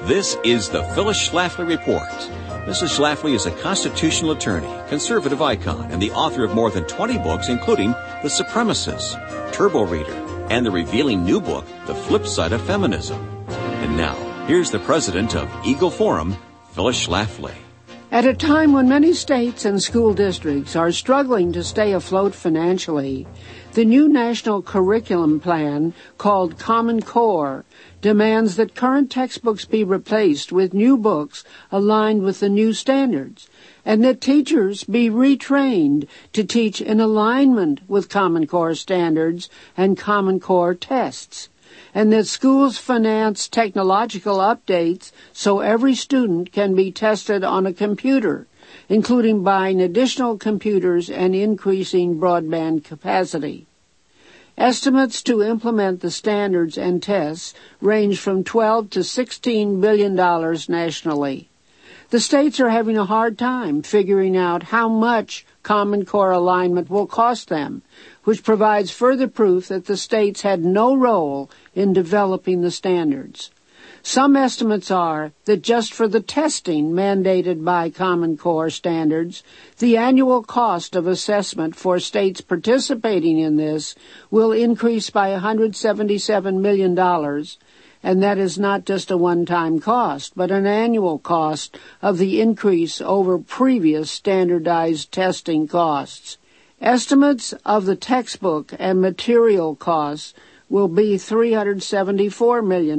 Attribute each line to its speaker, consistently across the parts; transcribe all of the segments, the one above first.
Speaker 1: This is the Phyllis Schlafly Report. Mrs. Schlafly is a constitutional attorney, conservative icon, and the author of more than 20 books, including The Supremacists, Turbo Reader, and the revealing new book, The Flip Side of Feminism. And now, here's the president of Eagle Forum, Phyllis Schlafly.
Speaker 2: At a time when many states and school districts are struggling to stay afloat financially, the new national curriculum plan, called Common Core, demands that current textbooks be replaced with new books aligned with the new standards, and that teachers be retrained to teach in alignment with Common Core standards and Common Core tests, and that schools finance technological updates so every student can be tested on a computer, including buying additional computers and increasing broadband capacity. Estimates to implement the standards and tests range from $12 to $16 billion nationally. The states are having a hard time figuring out how much Common Core alignment will cost them, which provides further proof that the states had no role in developing the standards. Some estimates are that just for the testing mandated by Common Core standards, the annual cost of assessment for states participating in this will increase by $177 million, and that is not just a one-time cost, but an annual cost of the increase over previous standardized testing costs. Estimates of the textbook and material costs will be $374 million.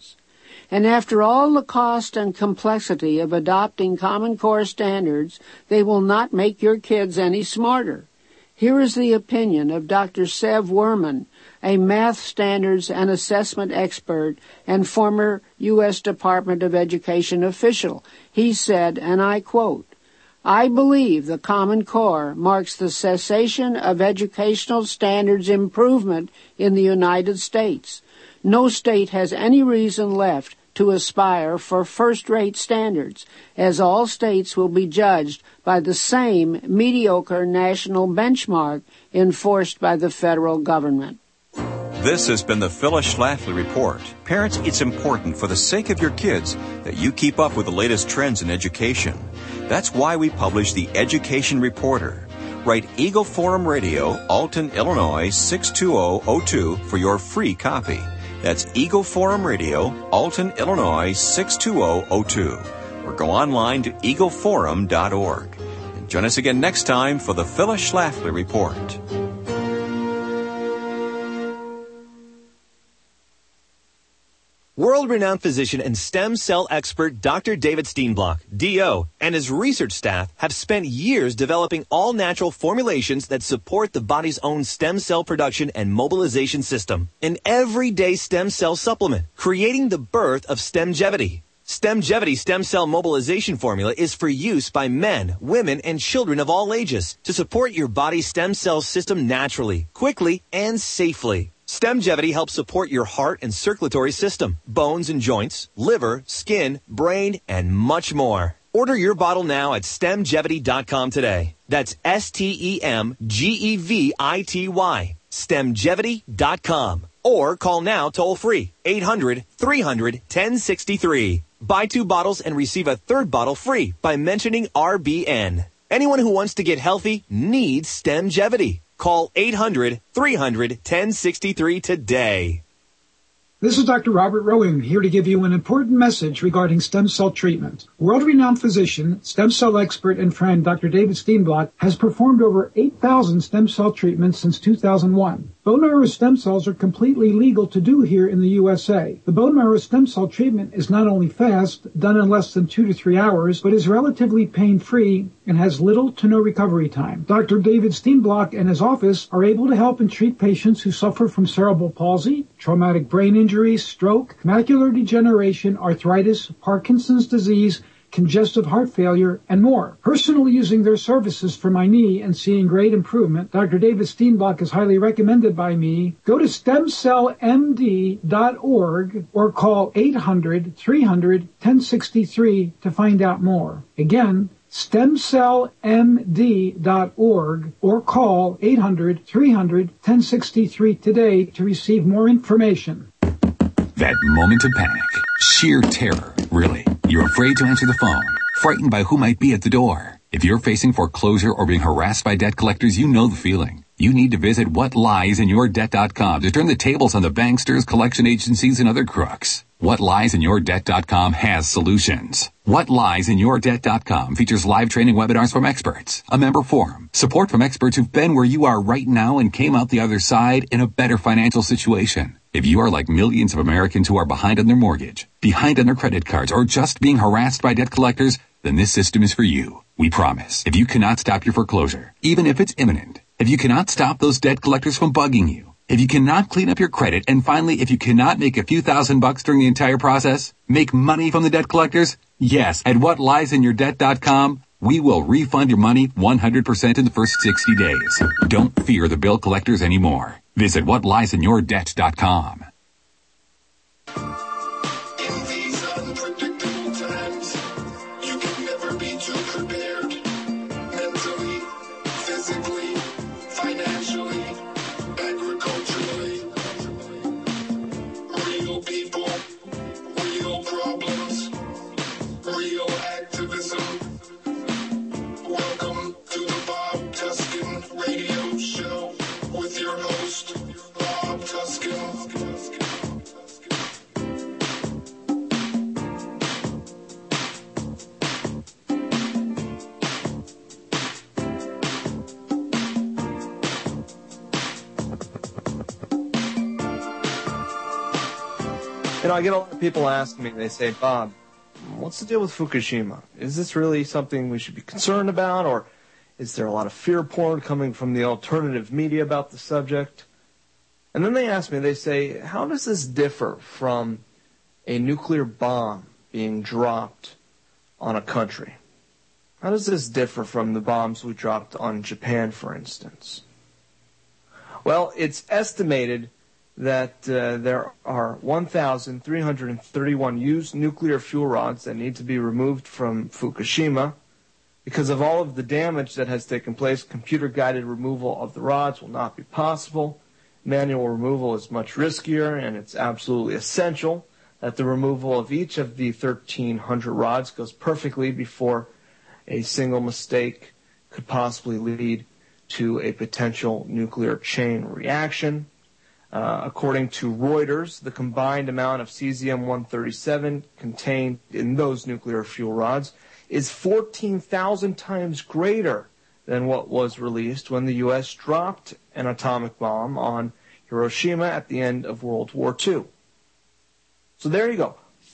Speaker 2: And after all the cost and complexity of adopting Common Core standards, they will not make your kids any smarter. Here is the opinion of Dr. Sev Werman, a math standards and assessment expert and former U.S. Department of Education official. He said, and I quote, "I believe the Common Core marks the cessation of educational standards improvement in the United States. No state has any reason left to aspire for first-rate standards, as all states will be judged by the same mediocre national benchmark enforced by the federal government."
Speaker 1: This has been the Phyllis Schlafly Report. Parents, it's important for the sake of your kids that you keep up with the latest trends in education. That's why we publish the Education Reporter. Write Eagle Forum Radio, Alton, Illinois 62002 for your free copy. That's Eagle Forum Radio, Alton, Illinois 62002. Or go online to eagleforum.org. And join us again next time for the Phyllis Schlafly Report.
Speaker 3: World-renowned physician and stem cell expert Dr. David Steenblock, D.O., and his research staff have spent years developing all-natural formulations that support the body's own stem cell production and mobilization system. An everyday stem cell supplement, creating the birth of Stemgevity. Stemgevity stem cell mobilization formula is for use by men, women, and children of all ages to support your body's stem cell system naturally, quickly, and safely. Stemgevity helps support your heart and circulatory system, bones and joints, liver, skin, brain, and much more. Order your bottle now at stemgevity.com today. That's STEMGEVITY. Stemgevity.com. Or call now toll-free, 800-300-1063. Buy 2 bottles and receive a 3rd bottle free by mentioning RBN. Anyone who wants to get healthy needs Stemgevity. Call 800-300-1063 today.
Speaker 4: This is Dr. Robert Rowan here to give you an important message regarding stem cell treatment. World-renowned physician, stem cell expert, and friend Dr. David Steenblock has performed over 8,000 stem cell treatments since 2001. Bone marrow stem cells are completely legal to do here in the USA. The bone marrow stem cell treatment is not only fast, done in less than 2 to 3 hours, but is relatively pain-free and has little to no recovery time. Dr. David Steenblock and his office are able to help and treat patients who suffer from cerebral palsy, traumatic brain injury, stroke, macular degeneration, arthritis, Parkinson's disease, congestive heart failure, and more. Personally using their services for my knee and seeing great improvement, Dr. David Steenblock is highly recommended by me. Go to stemcellmd.org or call 800-300-1063 to find out more. Again, stemcellmd.org or call 800-300-1063 today to receive more information.
Speaker 5: That moment of panic. Sheer terror, really. You're afraid to answer the phone, frightened by who might be at the door. If you're facing foreclosure or being harassed by debt collectors, you know the feeling. You need to visit whatliesInYourDebt.com to turn the tables on the banksters, collection agencies, and other crooks. WhatLiesInYourDebt.com has solutions. WhatLiesInYourDebt.com features live training webinars from experts, a member forum, support from experts who've been where you are right now and came out the other side in a better financial situation. If you are like millions of Americans who are behind on their mortgage, behind on their credit cards, or just being harassed by debt collectors, then this system is for you. We promise. If you cannot stop your foreclosure, even if it's imminent, if you cannot stop those debt collectors from bugging you, if you cannot clean up your credit, and finally, if you cannot make a few $1,000s during the entire process, make money from the debt collectors, yes, at WhatLiesInYourDebt.com, we will refund your money 100% in the first 60 days. Don't fear the bill collectors anymore. Visit WhatLiesInYourDebt.com.
Speaker 6: In these unpredictable times, you can never be too prepared. Mentally, physically, financially, agriculturally. Real people, real problems, real activism. Welcome to the Bob Tuskin Radio Show with your host, Bob Tuskin.
Speaker 7: You know, I get a lot of people asking me, they say, Bob, what's the deal with Fukushima? Is this really something we should be concerned about, or is there a lot of fear porn coming from the alternative media about the subject? And then they ask me, they say, how does this differ from a nuclear bomb being dropped on a country? How does this differ from the bombs we dropped on Japan, for instance? Well, it's estimated that there are 1,331 used nuclear fuel rods that need to be removed from Fukushima. Because of all of the damage that has taken place, computer-guided removal of the rods will not be possible. Manual removal is much riskier, and it's absolutely essential that the removal of each of the 1,300 rods goes perfectly before a single mistake could possibly lead to a potential nuclear chain reaction. According to Reuters, the combined amount of cesium-137 contained in those nuclear fuel rods is 14,000 times greater than what was released when the U.S. dropped an atomic bomb on Hiroshima at the end of World War II. So there you go,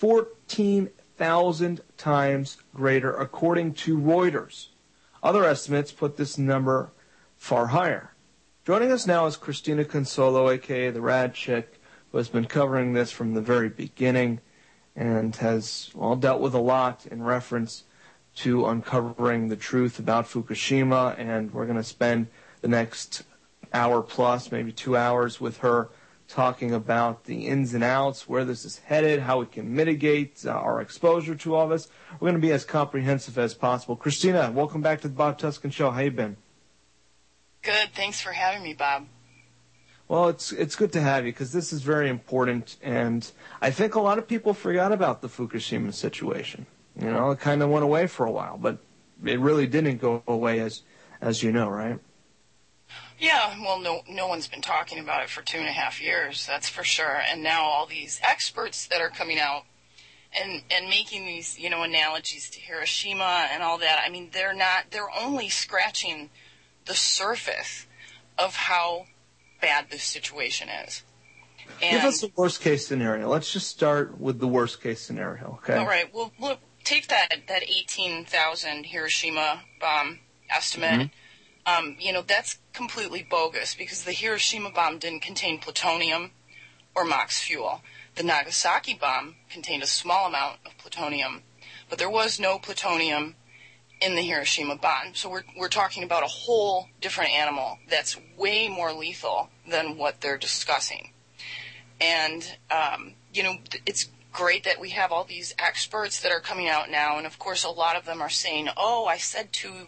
Speaker 7: 14,000 times greater according to Reuters. Other estimates put this number far higher. Joining us now is Christina Consolo, a.k.a. the Rad Chick, who has been covering this from the very beginning and has, well, dealt with a lot in reference to uncovering the truth about Fukushima, and we're going to spend the next hour plus, maybe 2 hours, with her talking about the ins and outs, where this is headed, how we can mitigate our exposure to all this. We're going to be as comprehensive as possible. Christina, welcome back to the Bob Tuskin Show. How you been?
Speaker 8: Good. Thanks for having me, Bob.
Speaker 7: Well, it's good to have you because this is very important, and I think a lot of people forgot about the Fukushima situation. You know, it kind of went away for a while, but it really didn't go away, as you know, right?
Speaker 8: Yeah, well, no one's been talking about it for 2.5 years, that's for sure. And now all these experts that are coming out and making these, you know, analogies to Hiroshima and all that, I mean, they're only scratching the surface of how bad this situation is. And
Speaker 7: give us the worst case scenario. Let's just start with the worst case scenario, okay?
Speaker 8: All right. Well, look, take that 18,000 Hiroshima bomb estimate. Mm-hmm. You know, that's completely bogus because the Hiroshima bomb didn't contain plutonium or MOX fuel. The Nagasaki bomb contained a small amount of plutonium, but there was no plutonium in the Hiroshima bomb. So we're talking about a whole different animal that's way more lethal than what they're discussing. And, you know, it's great that we have all these experts that are coming out now, and of course a lot of them are saying, oh, I said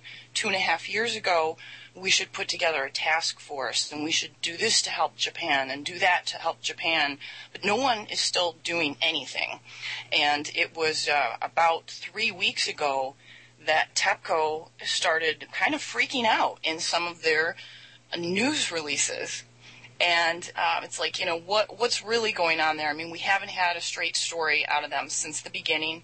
Speaker 8: 2.5 years ago we should put together a task force, and we should do this to help Japan and do that to help Japan, but no one is still doing anything. And it was about 3 weeks ago that TEPCO started kind of freaking out in some of their news releases. And it's like, what's really going on there? I mean, we haven't had a straight story out of them since the beginning.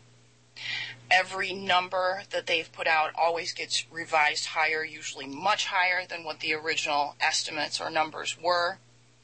Speaker 8: Every number that they've put out always gets revised higher, usually much higher than what the original estimates or numbers were.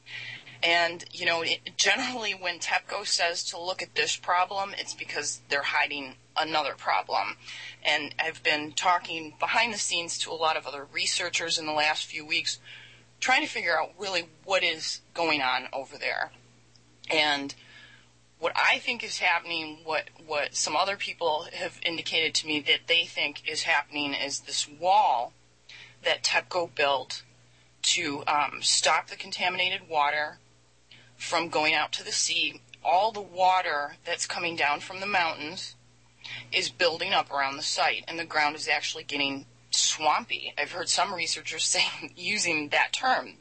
Speaker 8: And, generally when TEPCO says to look at this problem, it's because they're hiding another problem. And I've been talking behind the scenes to a lot of other researchers in the last few weeks, trying to figure out really what is going on over there. And what I think is happening, what some other people have indicated to me that they think is happening, is this wall that TEPCO built to stop the contaminated water from going out to the sea. All the water that's coming down from the mountains is building up around the site, and the ground is actually getting swampy. I've heard some researchers saying, using that term,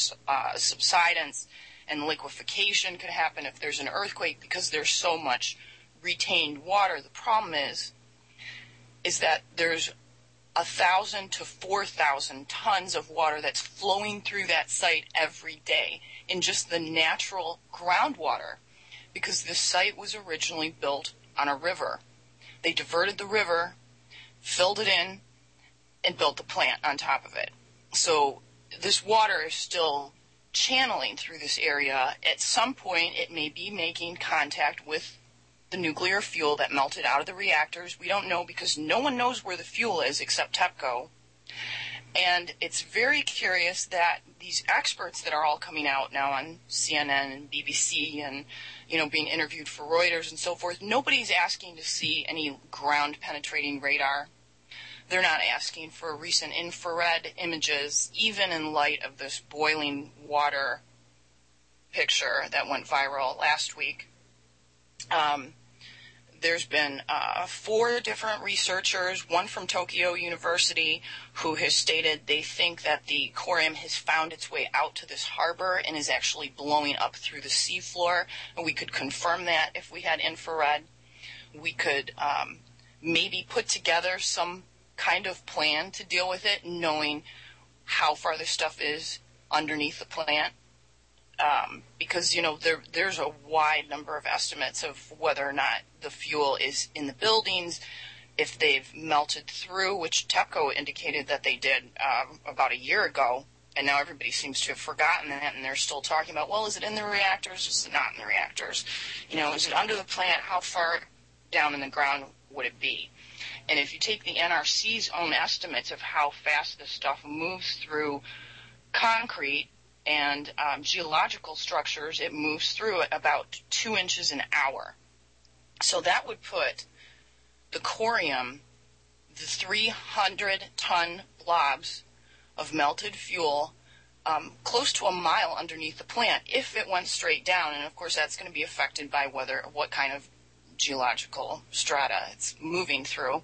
Speaker 8: subsidence and liquefaction could happen if there's an earthquake because there's so much retained water. The problem is that there's 1,000 to 4,000 tons of water that's flowing through that site every day in just the natural groundwater, because this site was originally built on a river. They diverted the river, filled it in, and built the plant on top of it. So this water is still channeling through this area. At some point, it may be making contact with the nuclear fuel that melted out of the reactors. We don't know, because no one knows where the fuel is except TEPCO. And it's very curious that these experts that are all coming out now on CNN and BBC and, being interviewed for Reuters and so forth, nobody's asking to see any ground-penetrating radar. They're not asking for recent infrared images, even in light of this boiling water picture that went viral last week. There's been 4 different researchers, one from Tokyo University, who has stated they think that the corium has found its way out to this harbor and is actually blowing up through the seafloor. And we could confirm that if we had infrared. We could maybe put together some kind of plan to deal with it, knowing how far this stuff is underneath the plant. Because, there's a wide number of estimates of whether or not the fuel is in the buildings, if they've melted through, which TEPCO indicated that they did about a year ago, and now everybody seems to have forgotten that, and they're still talking about, well, is it in the reactors? Is it not in the reactors? Is it under the plant? How far down in the ground would it be? And if you take the NRC's own estimates of how fast this stuff moves through concrete and geological structures, it moves through at about 2 inches an hour. So that would put the corium, the 300-ton blobs of melted fuel, close to a mile underneath the plant if it went straight down. And, of course, that's going to be affected by what kind of geological strata it's moving through.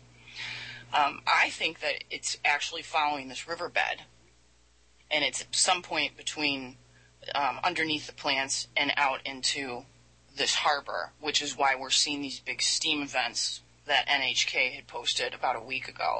Speaker 8: I think that it's actually following this riverbed, and it's at some point between underneath the plants and out into this harbor, which is why we're seeing these big steam events that NHK had posted about a week ago.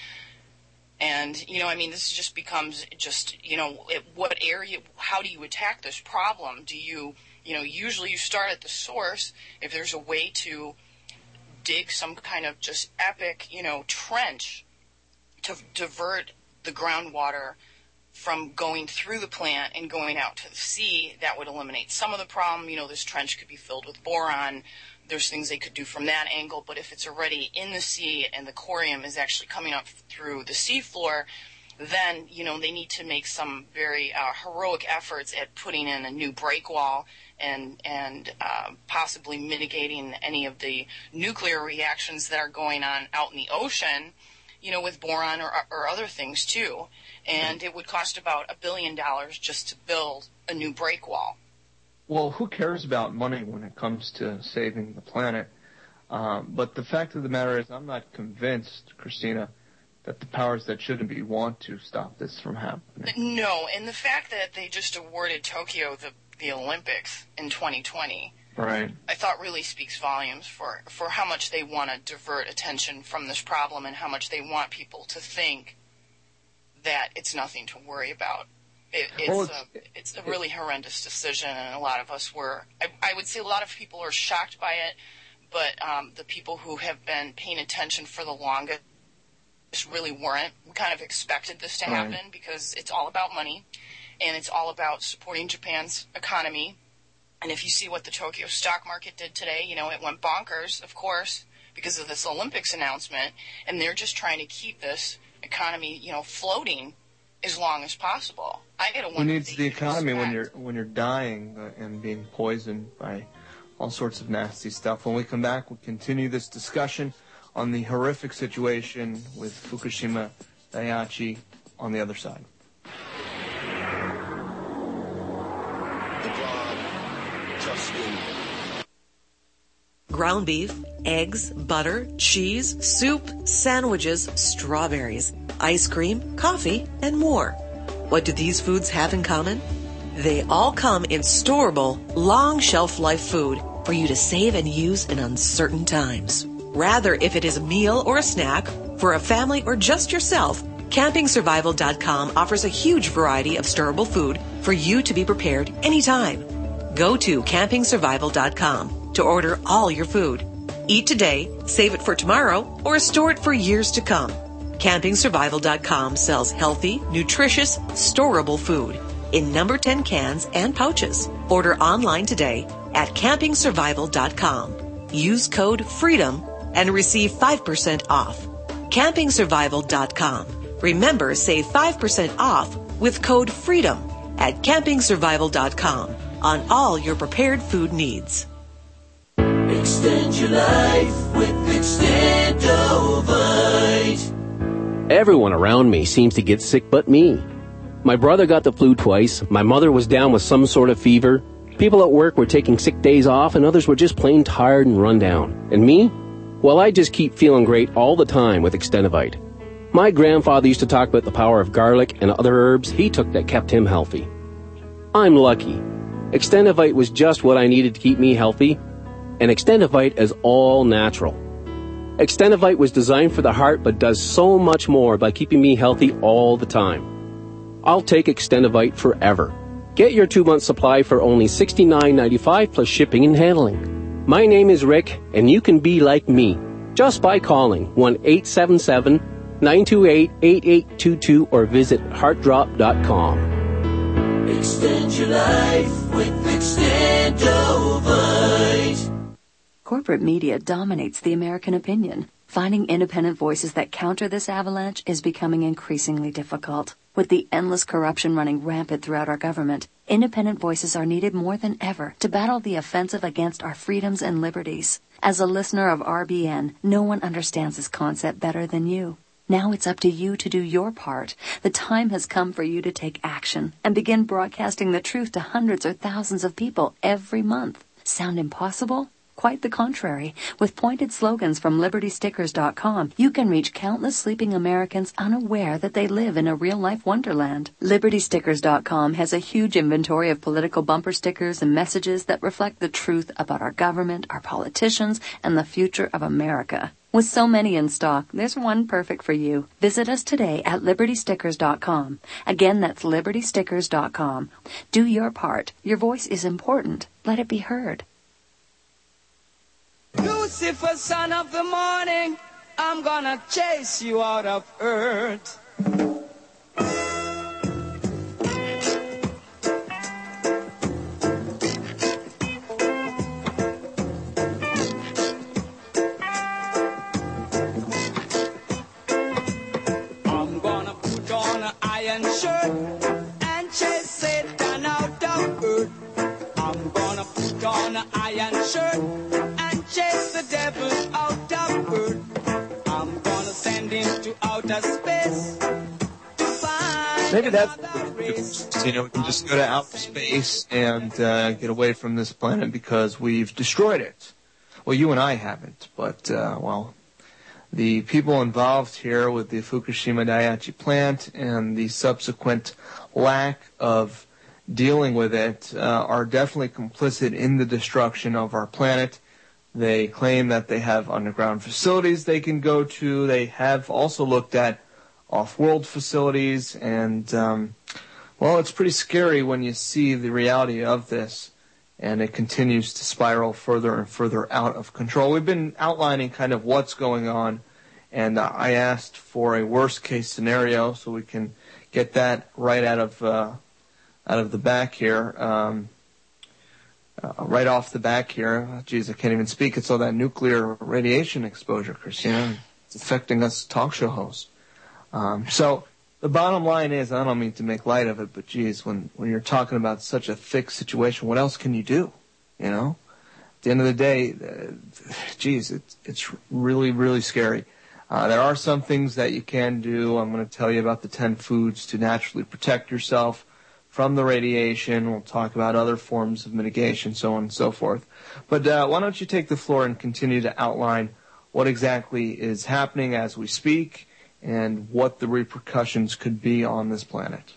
Speaker 8: And, this just becomes what area, how do you attack this problem? Do you, usually you start at the source. If there's a way to dig some kind of just epic, trench to divert the groundwater from going through the plant and going out to the sea, that would eliminate some of the problem. This trench could be filled with boron. There's things they could do from that angle. But if it's already in the sea and the corium is actually coming up through the seafloor, then, they need to make some very heroic efforts at putting in a new break wall and possibly mitigating any of the nuclear reactions that are going on out in the ocean, with boron or other things too. And it would cost about $1 billion just to build a new break wall.
Speaker 7: Well, who cares about money when it comes to saving the planet? But the fact of the matter is, I'm not convinced, Christina, that the powers that shouldn't be want to stop this from happening.
Speaker 8: No, and the fact that they just awarded Tokyo the Olympics in 2020,
Speaker 7: right,
Speaker 8: I thought really speaks volumes for how much they want to divert attention from this problem and how much they want people to think that it's nothing to worry about. It's a really horrendous decision, and a lot of us were, I would say a lot of people are shocked by it, but the people who have been paying attention for the longest really weren't. We kind of expected this to happen because it's all about money, and it's all about supporting Japan's economy. And if you see what the Tokyo stock market did today, it went bonkers, of course, because of this Olympics announcement, and they're just trying to keep this economy, floating as long as possible. I gotta wonder.
Speaker 7: Who needs the economy when you're dying and being poisoned by all sorts of nasty stuff? When we come back, we'll continue this discussion on the horrific situation with Fukushima Daiichi on the other side.
Speaker 9: Ground beef, eggs, butter, cheese, soup, sandwiches, strawberries, ice cream, coffee, and more. What do these foods have in common? They all come in storable, long shelf life food for you to save and use in uncertain times. Rather, if it is a meal or a snack, for a family or just yourself, CampingSurvival.com offers a huge variety of storable food for you to be prepared anytime. Go to CampingSurvival.com to order all your food. Eat today, save it for tomorrow, or store it for years to come. CampingSurvival.com sells healthy, nutritious, storable food in number 10 cans and pouches. Order online today at CampingSurvival.com. Use code FREEDOM and receive 5% off. CampingSurvival.com. Remember, save 5% off with code FREEDOM at CampingSurvival.com on all your prepared food needs.
Speaker 10: Extend your life with Extendovite.
Speaker 11: Everyone around me seems to get sick but me. My brother got the flu twice, my mother was down with some sort of fever, people at work were taking sick days off, and others were just plain tired and run down. And me? Well, I just keep feeling great all the time with Extendovite. My grandfather used to talk about the power of garlic and other herbs he took that kept him healthy. I'm lucky. Extendovite was just what I needed to keep me healthy, and Extendovite is all natural. Extendovite was designed for the heart but does so much more by keeping me healthy all the time. I'll take Extendovite forever. Get your 2-month supply for only $69.95 plus shipping and handling. My name is Rick, and you can be like me just by calling 1-877-928-8822 or visit heartdrop.com.
Speaker 10: Extend your life with Extendovite.
Speaker 12: Corporate media dominates the American opinion. Finding independent voices that counter this avalanche is becoming increasingly difficult. With the endless corruption running rampant throughout our government, independent voices are needed more than ever to battle the offensive against our freedoms and liberties. As a listener of RBN, no one understands this concept better than you. Now it's up to you to do your part. The time has come for you to take action and begin broadcasting the truth to hundreds or thousands of people every month. Sound impossible? Quite the contrary. With pointed slogans from LibertyStickers.com, you can reach countless sleeping Americans unaware that they live in a real-life wonderland. LibertyStickers.com has a huge inventory of political bumper stickers and messages that reflect the truth about our government, our politicians, and the future of America. With so many in stock, there's one perfect for you. Visit us today at LibertyStickers.com. Again, that's LibertyStickers.com. Do your part. Your voice is important. Let it be heard.
Speaker 13: Lucifer, son of the morning, I'm gonna chase you out of earth. I'm gonna put on an iron shirt and chase Satan out of earth. I'm gonna put on an iron shirt and chase the devil out of earth. I'm gonna send him to outer space to find.
Speaker 7: Maybe that's we can just go to outer space and get away from this planet because we've destroyed it. Well, you and I haven't, but, the people involved here with the Fukushima Daiichi plant and the subsequent lack of dealing with it are definitely complicit in the destruction of our planet. They claim that they have underground facilities they can go to. They have also looked at off-world facilities, and, it's pretty scary when you see the reality of this, and it continues to spiral further and further out of control. We've been outlining kind of what's going on, and I asked for a worst-case scenario so we can get that right out of the back here. Right off the back here. Geez, I can't even speak. It's all that nuclear radiation exposure, Christina. It's affecting us talk show hosts. So the bottom line is, I don't mean to make light of it, but geez, when you're talking about such a thick situation, what else can you do? You know? At the end of the day, it's really, really scary. There are some things that you can do. I'm going to tell you about the 10 foods to naturally protect yourself from the radiation. We'll talk about other forms of mitigation, so on and so forth. But why don't you take the floor and continue to outline what exactly is happening as we speak and what the repercussions could be on this planet.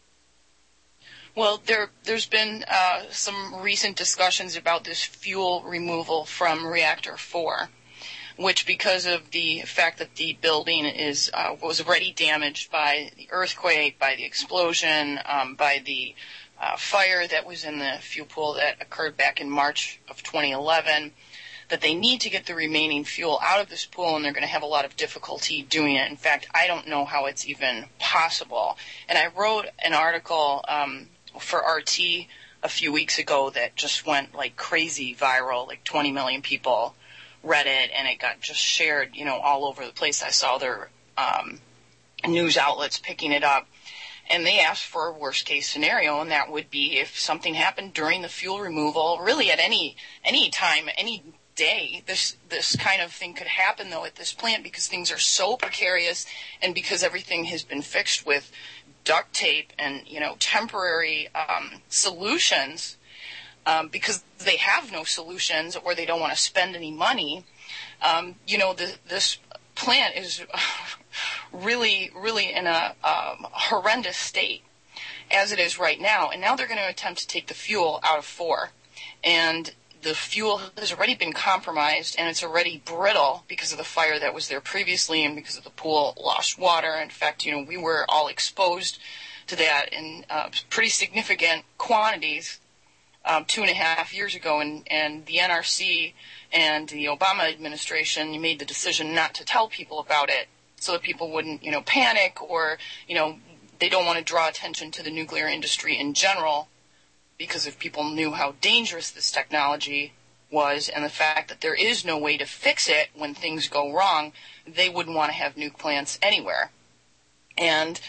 Speaker 8: Well, there's been some recent discussions about this fuel removal from Reactor 4, which, because of the fact that the building was already damaged by the earthquake, by the explosion, by the fire that was in the fuel pool that occurred back in March of 2011, that they need to get the remaining fuel out of this pool, and they're going to have a lot of difficulty doing it. In fact, I don't know how it's even possible. And I wrote an article for RT a few weeks ago that just went like crazy viral, like 20 million people read it, and it got just shared, all over the place. I saw their news outlets picking it up, and they asked for a worst case scenario, and that would be if something happened during the fuel removal, really at any time, any day. This kind of thing could happen, though, at this plant, because things are so precarious, and because everything has been fixed with duct tape and temporary solutions. Because they have no solutions, or they don't want to spend any money. This plant is really, really in a horrendous state as it is right now. And now they're going to attempt to take the fuel out of 4. And the fuel has already been compromised, and it's already brittle because of the fire that was there previously and because of the pool lost water. In fact, we were all exposed to that in pretty significant quantities 2.5 years ago, and the NRC and the Obama administration made the decision not to tell people about it so that people wouldn't, panic, or, they don't want to draw attention to the nuclear industry in general, because if people knew how dangerous this technology was and the fact that there is no way to fix it when things go wrong, they wouldn't want to have nuke plants anywhere. And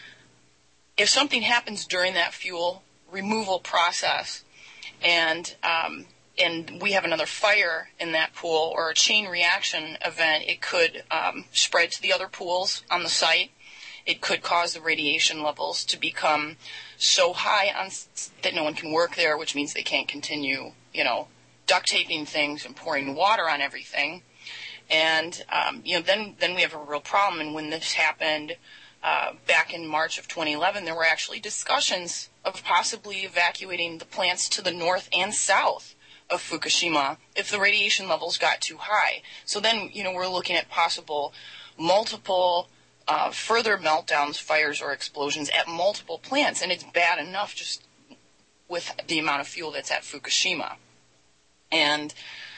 Speaker 8: if something happens during that fuel removal process, and we have another fire in that pool or a chain reaction event, it could spread to the other pools on the site. It could cause the radiation levels to become so high that no one can work there, which means they can't continue, duct taping things and pouring water on everything. And, then we have a real problem. And when this happened back in March of 2011, there were actually discussions of possibly evacuating the plants to the north and south of Fukushima if the radiation levels got too high. So then, we're looking at possible multiple further meltdowns, fires, or explosions at multiple plants, and it's bad enough just with the amount of fuel that's at Fukushima. And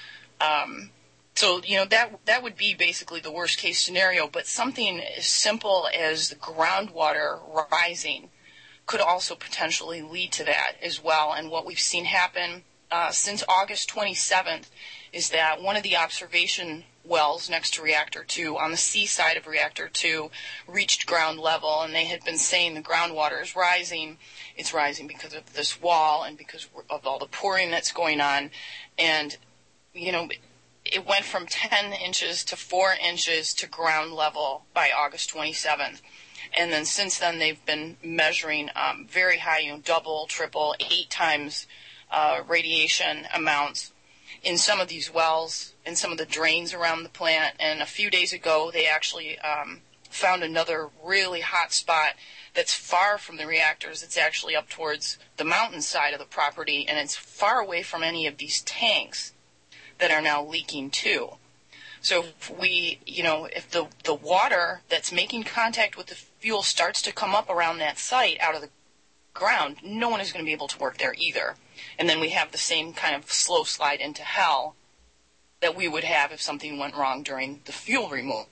Speaker 8: so, that would be basically the worst case scenario, but something as simple as the groundwater rising could also potentially lead to that as well. And what we've seen happen since August 27th is that one of the observation wells next to Reactor 2 on the sea side of Reactor 2 reached ground level, and they had been saying the groundwater is rising. It's rising because of this wall and because of all the pouring that's going on. And, it went from 10 inches to 4 inches to ground level by August 27th. And then since then, they've been measuring very high, double, triple, 8 times radiation amounts in some of these wells, in some of the drains around the plant. And a few days ago, they actually found another really hot spot that's far from the reactors. It's actually up towards the mountain side of the property, and it's far away from any of these tanks that are now leaking too. So if the water that's making contact with the fuel starts to come up around that site out of the ground, no one is going to be able to work there either. And then we have the same kind of slow slide into hell that we would have if something went wrong during the fuel removal.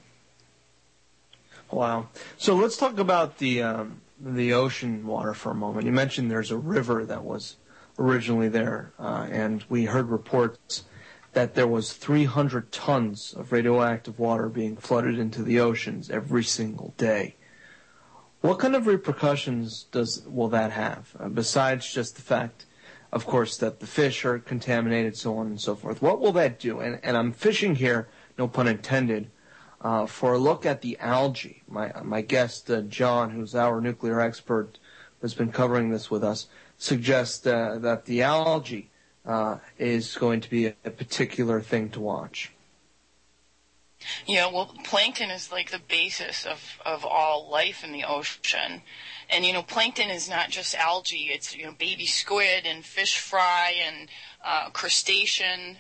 Speaker 7: Wow. So let's talk about the ocean water for a moment. You mentioned there's a river that was originally there, and we heard reports that there was 300 tons of radioactive water being flooded into the oceans every single day. What kind of repercussions will that have, besides just the fact, of course, that the fish are contaminated, so on and so forth? What will that do? And I'm fishing here, no pun intended, for a look at the algae. My guest, John, who's our nuclear expert, who's been covering this with us, suggests that the algae is going to be a particular thing to watch.
Speaker 8: Yeah, well, plankton is like the basis of all life in the ocean. And, plankton is not just algae. It's, baby squid and fish fry and crustacean,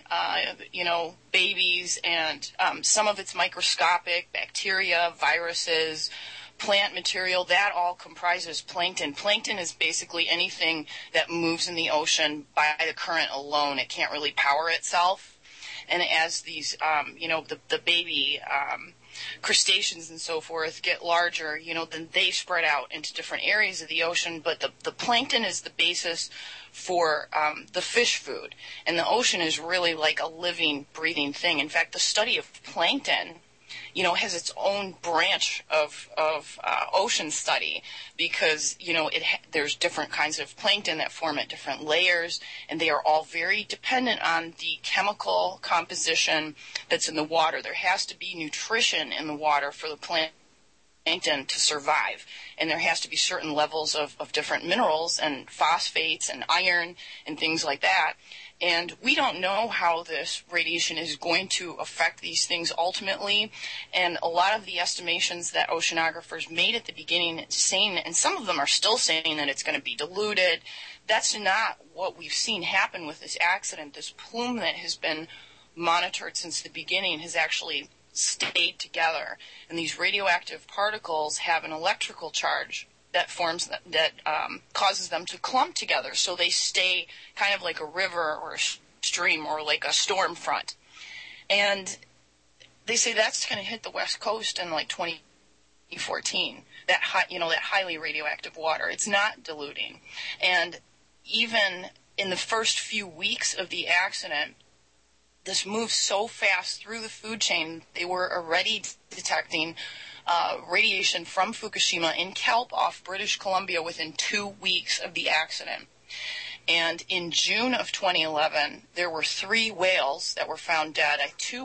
Speaker 8: babies. And some of it's microscopic, bacteria, viruses, plant material. That all comprises plankton. Plankton is basically anything that moves in the ocean by the current alone. It can't really power itself. And as these, the baby crustaceans and so forth get larger, then they spread out into different areas of the ocean. But the plankton is the basis for the fish food. And the ocean is really like a living, breathing thing. In fact, the study of plankton, has its own branch of ocean study because, there's different kinds of plankton that form at different layers, and they are all very dependent on the chemical composition that's in the water. There has to be nutrition in the water for the plankton to survive, and there has to be certain levels of different minerals and phosphates and iron and things like that. And we don't know how this radiation is going to affect these things ultimately. And a lot of the estimations that oceanographers made at the beginning saying, and some of them are still saying that it's going to be diluted, that's not what we've seen happen with this accident. This plume that has been monitored since the beginning has actually stayed together. And these radioactive particles have an electrical charge that forms that causes them to clump together, so they stay kind of like a river or a stream or like a storm front. And they say that's going to hit the West Coast in like 2014. That highly radioactive water. It's not diluting, and even in the first few weeks of the accident, this moves so fast through the food chain. They were already detecting radiation from Fukushima in kelp off British Columbia within 2 weeks of the accident. And in June of 2011, there were 3 whales that were found dead. 2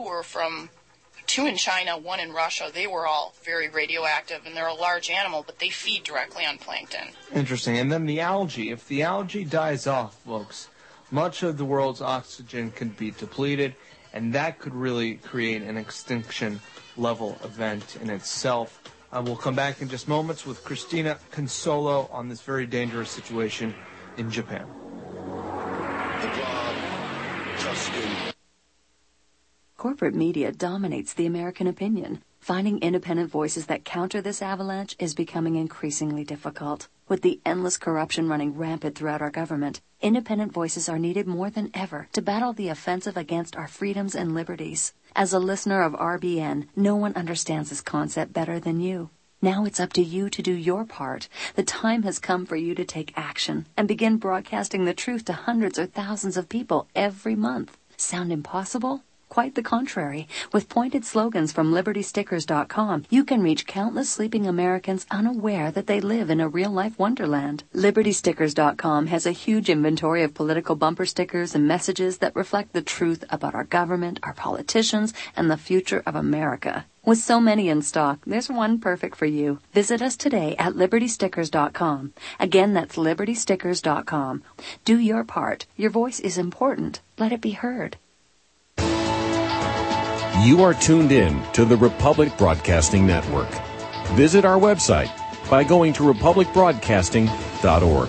Speaker 8: in China, 1 in Russia. They were all very radioactive, and they're a large animal, but they feed directly on plankton.
Speaker 7: Interesting. And then the algae. If the algae dies off, folks, much of the world's oxygen could be depleted, and that could really create an extinction level event in itself. We'll come back in just moments with Christina Consolo on this very dangerous situation in Japan.
Speaker 12: Corporate media dominates the American opinion. Finding independent voices that counter this avalanche is becoming increasingly difficult. With the endless corruption running rampant throughout our government, independent voices are needed more than ever to battle the offensive against our freedoms and liberties. As a listener of RBN, no one understands this concept better than you. Now it's up to you to do your part. The time has come for you to take action and begin broadcasting the truth to hundreds or thousands of people every month. Sound impossible? Quite the contrary. With pointed slogans from LibertyStickers.com, you can reach countless sleeping Americans unaware that they live in a real-life wonderland. LibertyStickers.com has a huge inventory of political bumper stickers and messages that reflect the truth about our government, our politicians, and the future of America. With so many in stock, there's one perfect for you. Visit us today at LibertyStickers.com. Again, that's LibertyStickers.com. Do your part. Your voice is important. Let it be heard.
Speaker 14: You are tuned in to the Republic Broadcasting Network. Visit our website by going to republicbroadcasting.org.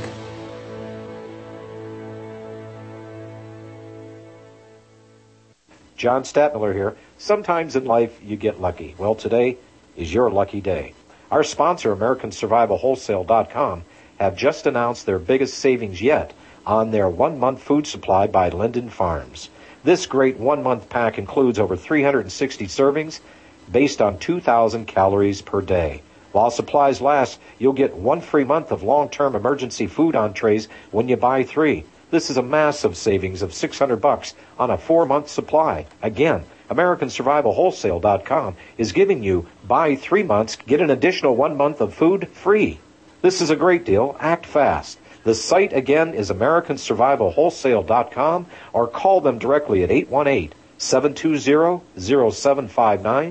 Speaker 15: John Statmiller here. Sometimes in life you get lucky. Well, today is your lucky day. Our sponsor, AmericanSurvivalWholesale.com, have just announced their biggest savings yet on their 1-month food supply by Linden Farms. This great 1-month pack includes over 360 servings based on 2,000 calories per day. While supplies last, you'll get 1 free month of long-term emergency food entrees when you buy 3. This is a massive savings of $600 on a 4-month supply. Again, AmericanSurvivalWholesale.com is giving you buy 3 months, get an additional 1 month of food free. This is a great deal. Act fast. The site again is AmericanSurvivalWholesale.com or call them directly at 818-720-0759,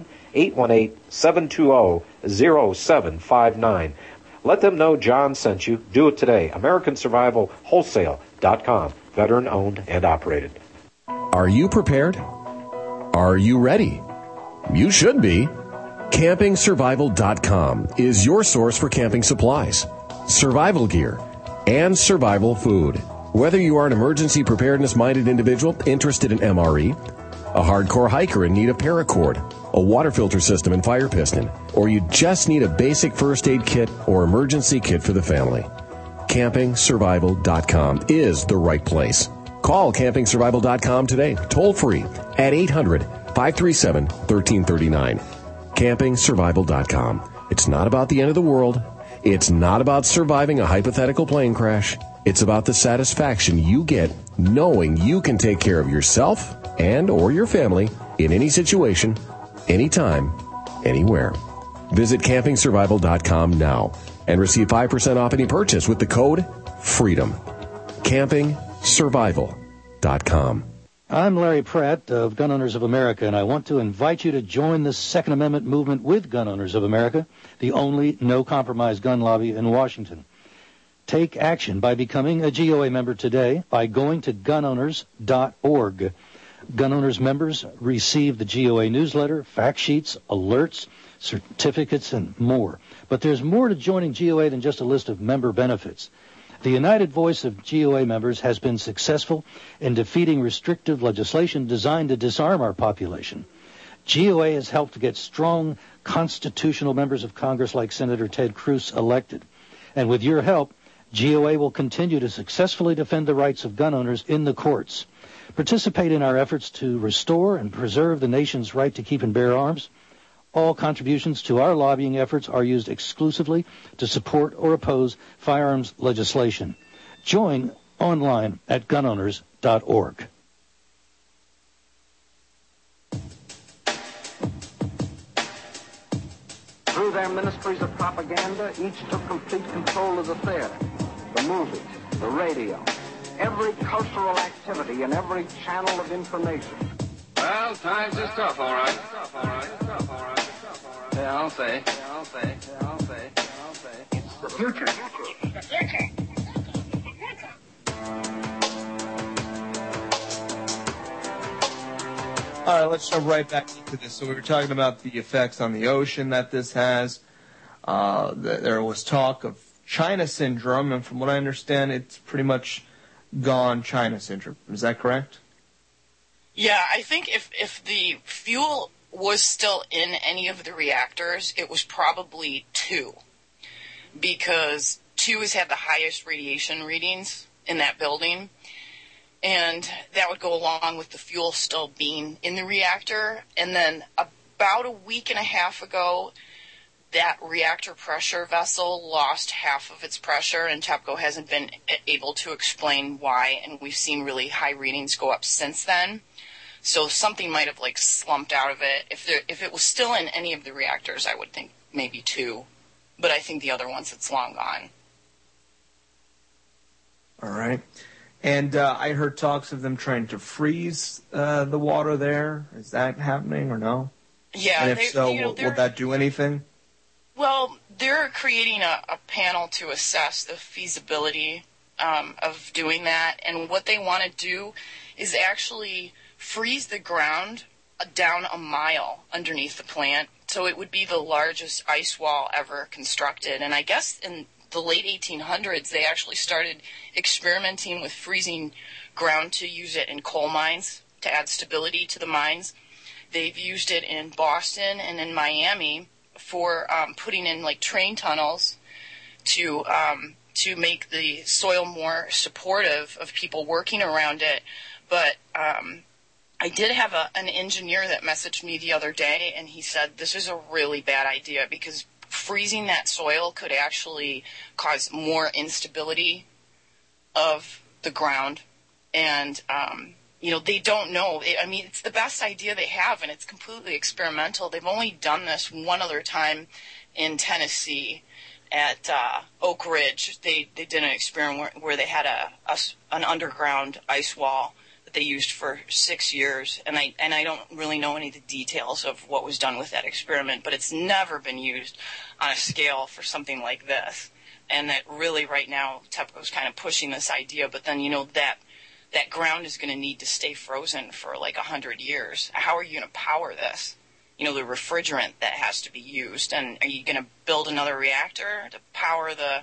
Speaker 15: 818-720-0759. Let them know John sent you. Do it today. AmericanSurvivalWholesale.com. Veteran owned and operated.
Speaker 14: Are you prepared? Are you ready? You should be. CampingSurvival.com is your source for camping supplies, survival gear, and survival food. Whether you are an emergency preparedness-minded individual interested in MRE, a hardcore hiker in need of paracord, a water filter system and fire piston, or you just need a basic first aid kit or emergency kit for the family, CampingSurvival.com is the right place. Call CampingSurvival.com today, toll-free, at 800-537-1339. CampingSurvival.com. It's not about the end of the world. It's not about surviving a hypothetical plane crash. It's about the satisfaction you get knowing you can take care of yourself and or your family in any situation, anytime, anywhere. Visit CampingSurvival.com now and receive 5% off any purchase with the code FREEDOM. CampingSurvival.com.
Speaker 16: I'm Larry Pratt of Gun Owners of America, and I want to invite you to join the Second Amendment movement with Gun Owners of America, the only no-compromise gun lobby in Washington. Take action by becoming a GOA member today by going to gunowners.org. Gun Owners members receive the GOA newsletter, fact sheets, alerts, certificates, and more. But there's more to joining GOA than just a list of member benefits. The united voice of GOA members has been successful in defeating restrictive legislation designed to disarm our population. GOA has helped to get strong constitutional members of Congress like Senator Ted Cruz elected. And with your help, GOA will continue to successfully defend the rights of gun owners in the courts. Participate in our efforts to restore and preserve the nation's right to keep and bear arms. All contributions to our lobbying efforts are used exclusively to support or oppose firearms legislation. Join online at gunowners.org.
Speaker 17: Through their ministries of propaganda, each took complete control of the theater, the movies, the radio, every cultural activity and every channel of information.
Speaker 18: Well, times is tough, all right. Yeah, I'll say.
Speaker 17: It's the future.
Speaker 7: All right, let's jump right back into this. So we were talking about the effects on the ocean that this has. There was talk of China syndrome, and from what I understand, it's pretty much gone China syndrome. Is that correct?
Speaker 8: Yeah, I think if the fuel was still in any of the reactors, it was probably 2, because 2 has had the highest radiation readings in that building, and that would go along with the fuel still being in the reactor. And then about a week and a half ago, that reactor pressure vessel lost half of its pressure, and TEPCO hasn't been able to explain why, and we've seen really high readings go up since then. So something might have like slumped out of it. If it was still in any of the reactors, I would think maybe 2. But I think the other ones, it's long gone.
Speaker 7: All right. And I heard talks of them trying to freeze the water there. Is that happening or no?
Speaker 8: Yeah.
Speaker 7: And if so, will that do anything?
Speaker 8: Well, they're creating a panel to assess the feasibility of doing that. And what they want to do is actually freeze the ground down a mile underneath the plant. So it would be the largest ice wall ever constructed. And I guess in the late 1800s, they actually started experimenting with freezing ground to use it in coal mines to add stability to the mines. They've used it in Boston and in Miami for putting in like train tunnels to make the soil more supportive of people working around it. But I did have an engineer that messaged me the other day, and he said this is a really bad idea because freezing that soil could actually cause more instability of the ground. And, they don't know. I mean, it's the best idea they have, and it's completely experimental. They've only done this one other time in Tennessee at Oak Ridge. They did an experiment where they had an underground ice wall that they used for 6 years, and I don't really know any of the details of what was done with that experiment, but it's never been used on a scale for something like this. And that really right now TEPCO's kind of pushing this idea, but then that ground is going to need to stay frozen for like 100 years. How are you going to power this? The refrigerant that has to be used, and are you going to build another reactor to power the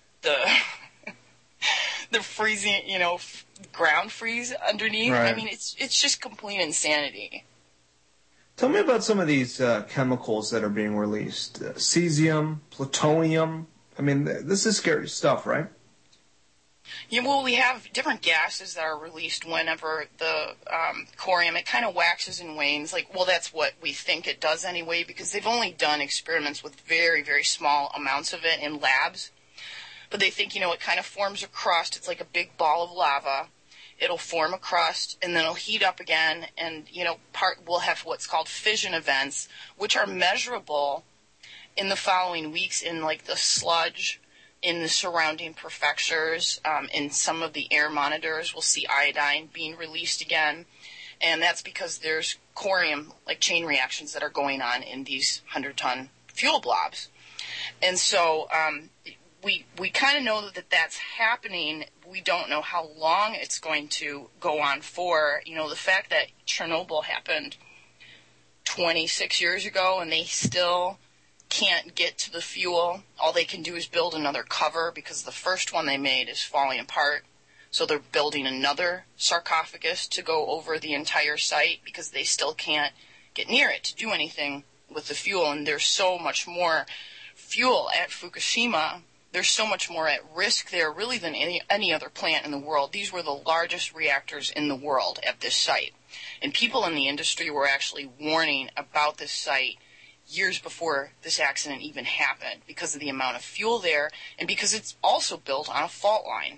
Speaker 8: the freezing, ground freeze underneath?
Speaker 7: Right.
Speaker 8: I mean, it's just complete insanity.
Speaker 7: Tell me about some of these chemicals that are being released. Cesium, plutonium. I mean, this is scary stuff, right?
Speaker 8: Yeah, well, we have different gases that are released whenever the corium, it kind of waxes and wanes. That's what we think it does anyway, because they've only done experiments with very, very small amounts of it in labs. But they think, it kind of forms a crust. It's like a big ball of lava. It'll form a crust, and then it'll heat up again, and, we'll have what's called fission events, which are measurable in the following weeks in, the sludge in the surrounding prefectures. In some of the air monitors, we'll see iodine being released again, and that's because there's corium, chain reactions that are going on in these 100-ton fuel blobs. And so we kind of know that that's happening. We don't know how long it's going to go on for. The fact that Chernobyl happened 26 years ago and they still can't get to the fuel. All they can do is build another cover because the first one they made is falling apart. So they're building another sarcophagus to go over the entire site because they still can't get near it to do anything with the fuel. And there's so much more fuel at Fukushima. There's so much more at risk there really than any other plant in the world. These were the largest reactors in the world at this site. And people in the industry were actually warning about this site years before this accident even happened because of the amount of fuel there and because it's also built on a fault line.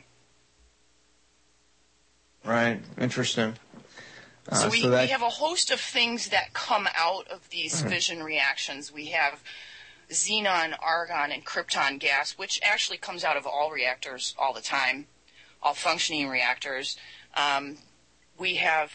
Speaker 7: Right. Interesting.
Speaker 8: So we have a host of things that come out of these fission reactions. We have xenon, argon, and krypton gas, which actually comes out of all reactors all the time, all functioning reactors. We have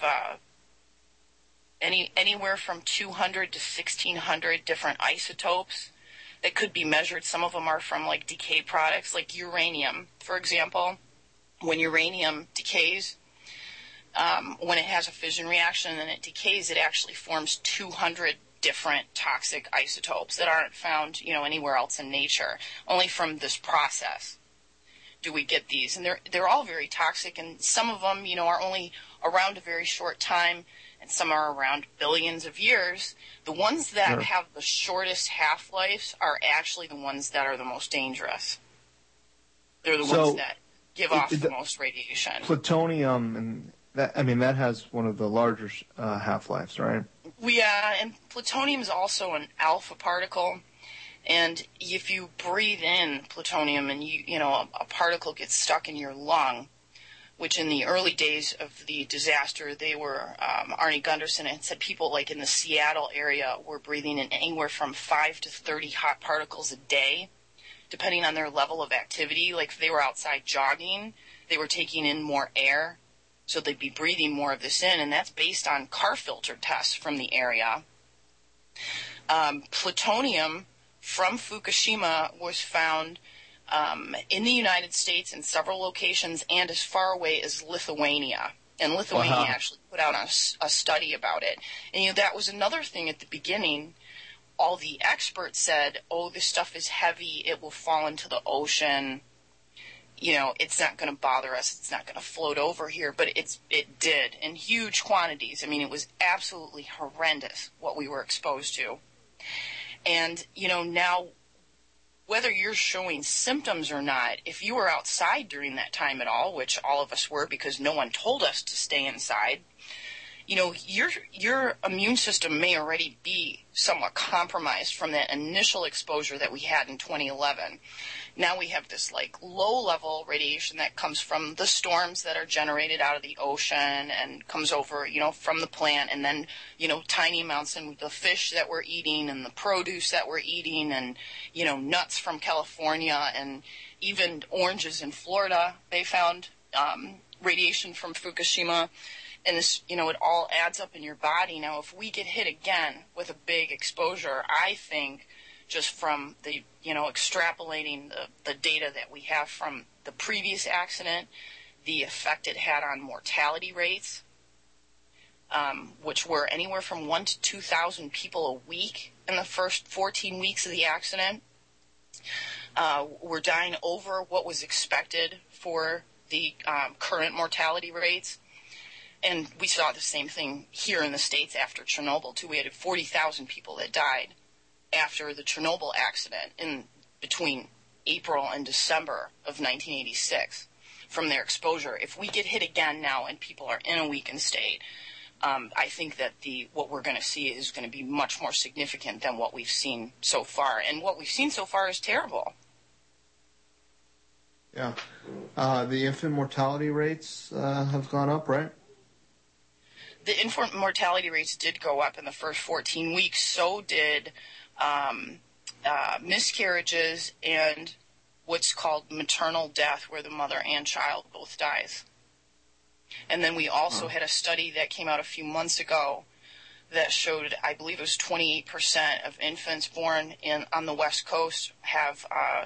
Speaker 8: anywhere from 200 to 1,600 different isotopes that could be measured. Some of them are from decay products, like uranium, for example. When uranium decays, when it has a fission reaction and it decays, it actually forms 200 different toxic isotopes that aren't found, anywhere else in nature. Only from this process do we get these, and they're all very toxic. And some of them, are only around a very short time, and some are around billions of years. The ones that have the shortest half-lives are actually the ones that are the most dangerous. They're the ones that give off the most radiation.
Speaker 7: Plutonium and that has one of the larger half-lives, right?
Speaker 8: And plutonium is also an alpha particle, and if you breathe in plutonium and a particle gets stuck in your lung, which in the early days of the disaster, they were, Arnie Gunderson had said people like in the Seattle area were breathing in anywhere from 5 to 30 hot particles a day, depending on their level of activity. Like if they were outside jogging, they were taking in more air, so they'd be breathing more of this in, and that's based on car filter tests from the area. Plutonium from Fukushima was found in the United States in several locations and as far away as Lithuania. And Lithuania actually put out a study about it. And, that was another thing at the beginning. All the experts said, oh, this stuff is heavy. It will fall into the ocean. It's not going to bother us. It's not going to float over here. But it did in huge quantities. I mean, it was absolutely horrendous what we were exposed to. And, now whether you're showing symptoms or not, if you were outside during that time at all, which all of us were because no one told us to stay inside, your immune system may already be somewhat compromised from that initial exposure that we had in 2011. Now we have this low-level radiation that comes from the storms that are generated out of the ocean and comes over, from the plant, and then, tiny amounts in the fish that we're eating and the produce that we're eating and, nuts from California and even oranges in Florida. They found radiation from Fukushima. And this, it all adds up in your body. Now, if we get hit again with a big exposure, I think just from the, extrapolating the data that we have from the previous accident, the effect it had on mortality rates, which were anywhere from 1,000 to 2,000 people a week in the first 14 weeks of the accident, were dying over what was expected for the current mortality rates. And we saw the same thing here in the States after Chernobyl, too. We had 40,000 people that died after the Chernobyl accident in between April and December of 1986 from their exposure. If we get hit again now and people are in a weakened state, I think that what we're going to see is going to be much more significant than what we've seen so far. And what we've seen so far is terrible.
Speaker 7: Yeah. The infant mortality rates have gone up, right?
Speaker 8: The infant mortality rates did go up in the first 14 weeks. So did miscarriages and what's called maternal death, where the mother and child both dies. And then we also had a study that came out a few months ago that showed, I believe it was 28% of infants born on the West Coast have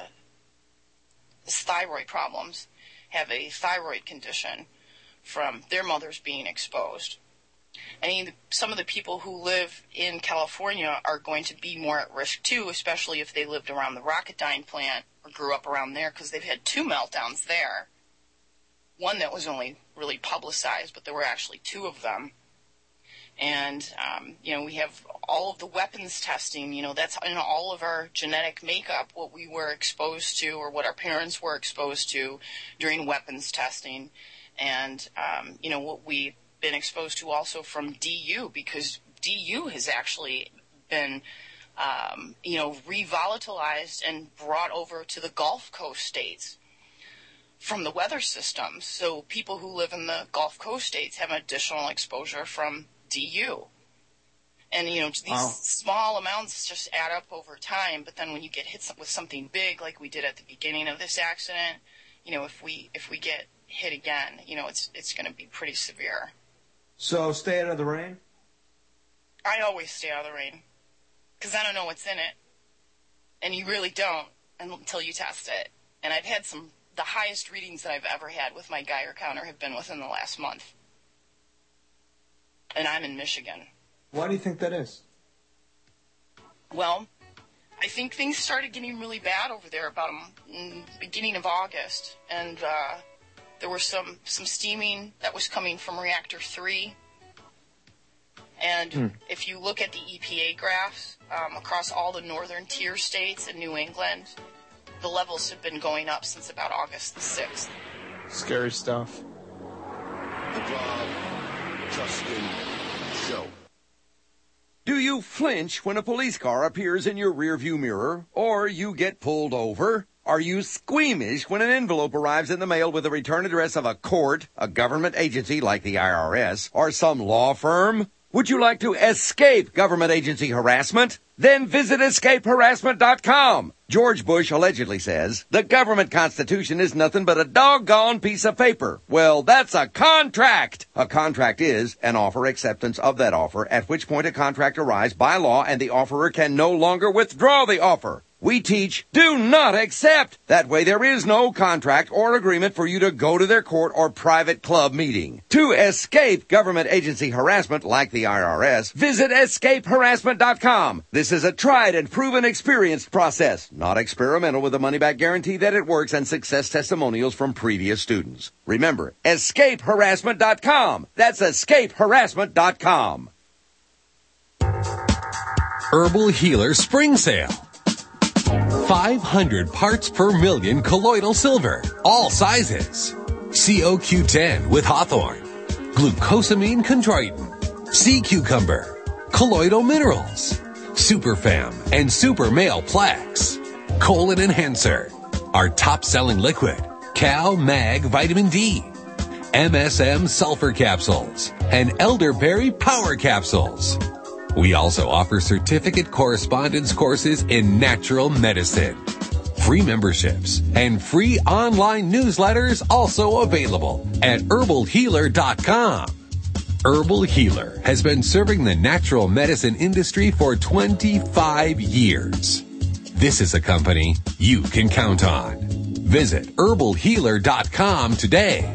Speaker 8: thyroid problems, have a thyroid condition from their mothers being exposed. I mean, some of the people who live in California are going to be more at risk, too, especially if they lived around the Rocketdyne plant or grew up around there, because they've had 2 meltdowns there. One that was only really publicized, but there were actually 2 of them. And, we have all of the weapons testing, that's in all of our genetic makeup, what we were exposed to or what our parents were exposed to during weapons testing. And, what we've been exposed to also from DU, because DU has actually been, revolatilized and brought over to the Gulf Coast states from the weather systems. So people who live in the Gulf Coast states have additional exposure from DU. And, these small amounts just add up over time. But then when you get hit with something big like we did at the beginning of this accident, if we get hit again, it's going to be pretty severe.
Speaker 7: So stay out of the rain?
Speaker 8: I always stay out of the rain because I don't know what's in it. And you really don't until you test it. And I've had the highest readings that I've ever had with my Geiger counter have been within the last month. And I'm in Michigan.
Speaker 7: Why do you think that is?
Speaker 8: Well, I think things started getting really bad over there about beginning of August. And there was some steaming that was coming from Reactor 3. And if you look at the EPA graphs across all the northern tier states in New England, the levels have been going up since about August the 6th.
Speaker 7: Scary stuff.
Speaker 6: The Bob Justin Show.
Speaker 19: Do you flinch when a police car appears in your rearview mirror or you get pulled over? Are you squeamish when an envelope arrives in the mail with the return address of a court, a government agency like the IRS, or some law firm? Would you like to escape government agency harassment? Then visit escapeharassment.com. George Bush allegedly says, the government constitution is nothing but a doggone piece of paper. Well, that's a contract. A contract is an offer acceptance of that offer, at which point a contract arrives by law and the offerer can no longer withdraw the offer. We teach, do not accept. That way there is no contract or agreement for you to go to their court or private club meeting. To escape government agency harassment like the IRS, visit escapeharassment.com. This is a tried and proven experienced process, not experimental, with a money-back guarantee that it works and success testimonials from previous students. Remember, escapeharassment.com. That's escapeharassment.com.
Speaker 14: Herbal Healer Spring Sale. 500 parts per million colloidal silver, all sizes. COQ10 with hawthorn, glucosamine chondroitin, sea cucumber, colloidal minerals, superfam and super male plaques, colon enhancer, our top-selling liquid, Cal Mag Vitamin D, MSM sulfur capsules, and elderberry power capsules. We also offer certificate correspondence courses in natural medicine. Free memberships and free online newsletters also available at herbalhealer.com. Herbal Healer has been serving the natural medicine industry for 25 years. This is a company you can count on. Visit herbalhealer.com today.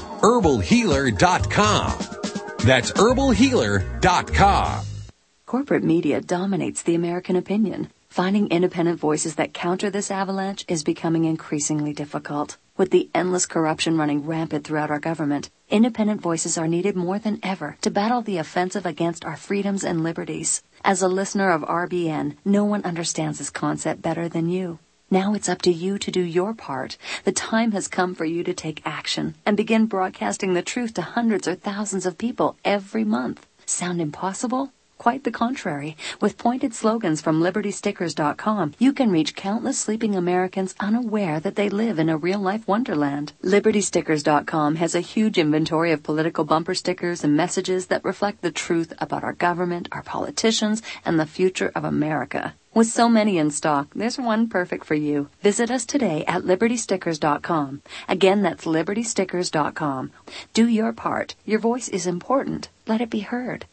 Speaker 14: herbalhealer.com. That's herbalhealer.com.
Speaker 12: Corporate media dominates the American opinion. Finding independent voices that counter this avalanche is becoming increasingly difficult. With the endless corruption running rampant throughout our government, independent voices are needed more than ever to battle the offensive against our freedoms and liberties. As a listener of RBN, no one understands this concept better than you. Now it's up to you to do your part. The time has come for you to take action and begin broadcasting the truth to hundreds or thousands of people every month. Sound impossible? Quite the contrary. With pointed slogans from LibertyStickers.com, you can reach countless sleeping Americans unaware that they live in a real-life wonderland. LibertyStickers.com has a huge inventory of political bumper stickers and messages that reflect the truth about our government, our politicians, and the future of America. With so many in stock, there's one perfect for you. Visit us today at LibertyStickers.com. Again, that's LibertyStickers.com. Do your part. Your voice is important. Let it be heard.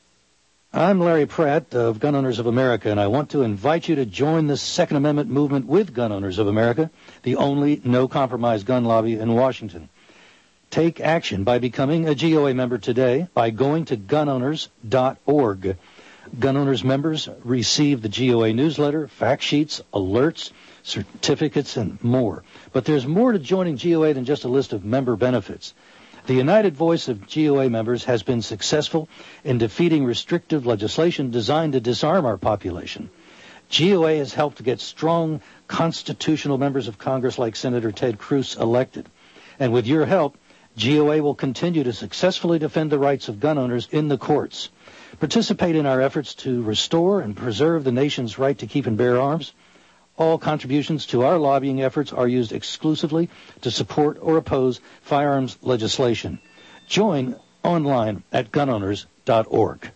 Speaker 16: I'm Larry Pratt of Gun Owners of America, and I want to invite you to join the Second Amendment movement with Gun Owners of America, the only no-compromise gun lobby in Washington. Take action by becoming a GOA member today by going to gunowners.org. Gun Owners members receive the GOA newsletter, fact sheets, alerts, certificates, and more. But there's more to joining GOA than just a list of member benefits. The united voice of GOA members has been successful in defeating restrictive legislation designed to disarm our population. GOA has helped to get strong constitutional members of Congress like Senator Ted Cruz elected. And with your help, GOA will continue to successfully defend the rights of gun owners in the courts. Participate in our efforts to restore and preserve the nation's right to keep and bear arms. All contributions to our lobbying efforts are used exclusively to support or oppose firearms legislation. Join online at gunowners.org.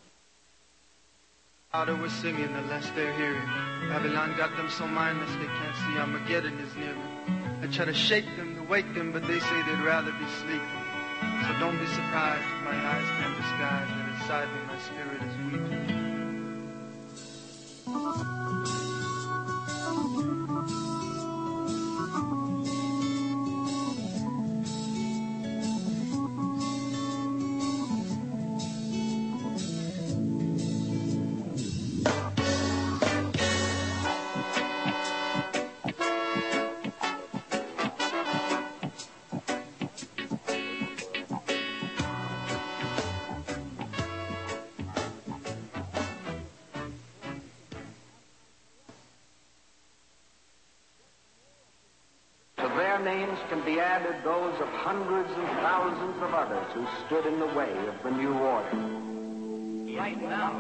Speaker 20: Louder we're singing, the less they're hearing. Babylon got them so mindless they can't see Armageddon is near them. I try to shake them, to wake them, but they say they'd rather be sleeping. So don't be surprised if my eyes can disguise that inside me my spirit is weeping.
Speaker 17: Names can be added those of hundreds and thousands of others who stood in the way of the new order.
Speaker 21: Right now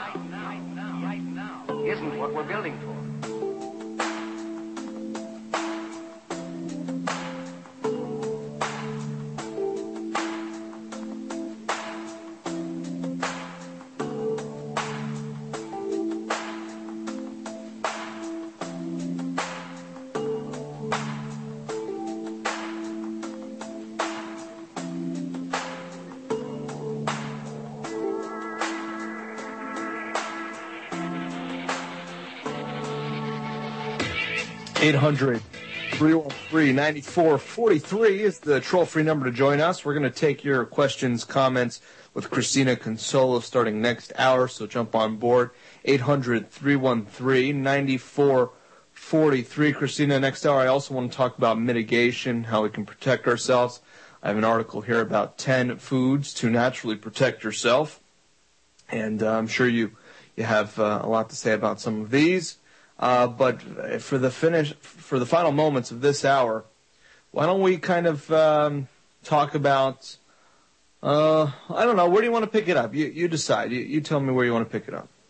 Speaker 21: isn't what we're building for.
Speaker 7: 800-313-9443 is the troll-free number to join us. We're going to take your questions, comments with Christina Consolo starting next hour, so jump on board. 800-313-9443. Christina, next hour I also want to talk about mitigation, how we can protect ourselves. I have an article here about 10 foods to naturally protect yourself, and I'm sure you have a lot to say about some of these. But for the final moments of this hour, why don't we kind of talk about, I don't know, where do you want to pick it up? You decide. You tell me where you want to pick it up.